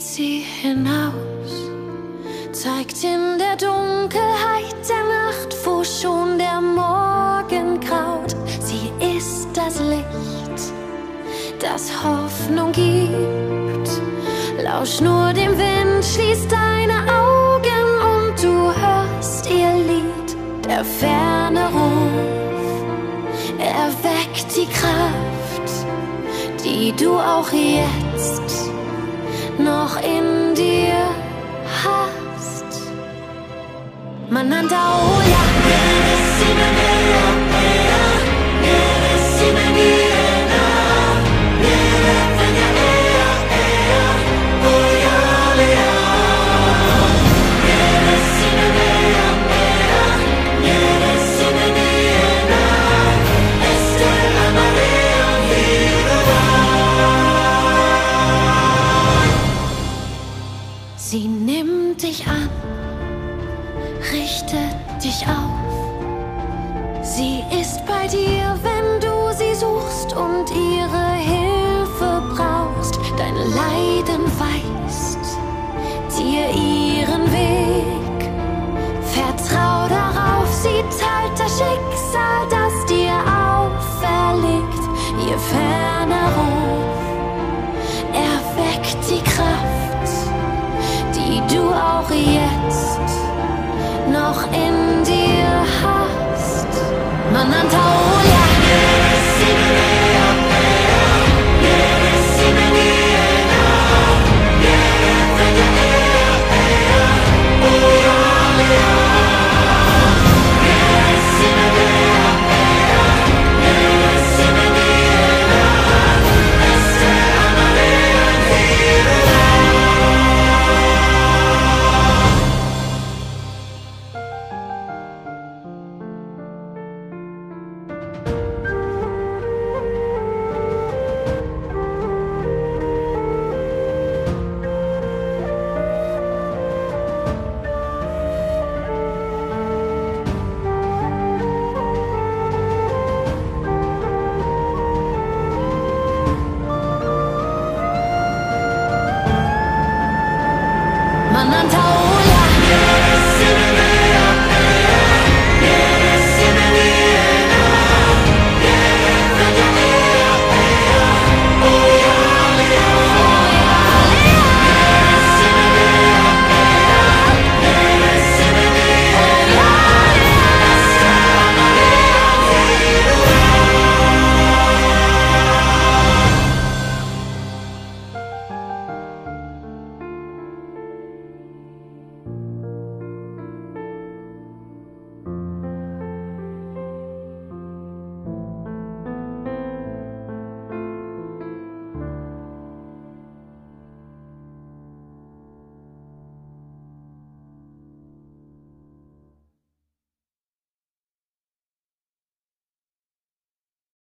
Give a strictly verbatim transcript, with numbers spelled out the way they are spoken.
sie hinaus, zeigt in der Dunkelheit der Nacht, wo schon der Morgen graut. Sie ist das Licht, das Hoffnung gibt. Lausch nur dem Wind, schließ deine Augen und du hörst ihr Lied. Der ferne Ruf erweckt die Kraft, die du auch jetzt noch in dir hast. Manantaoya, sie nimmt dich an, richtet dich auf. Sie ist bei dir, wenn du sie suchst und ihre Hilfe brauchst. Dein Leiden weist dir ihren Weg. Vertrau darauf, sie teilt das Schicksal, das dir auferlegt. Ihr ferner Ruf erweckt die Kraft, die du auch jetzt noch in dir hast. Manantaoya, Manantaoya.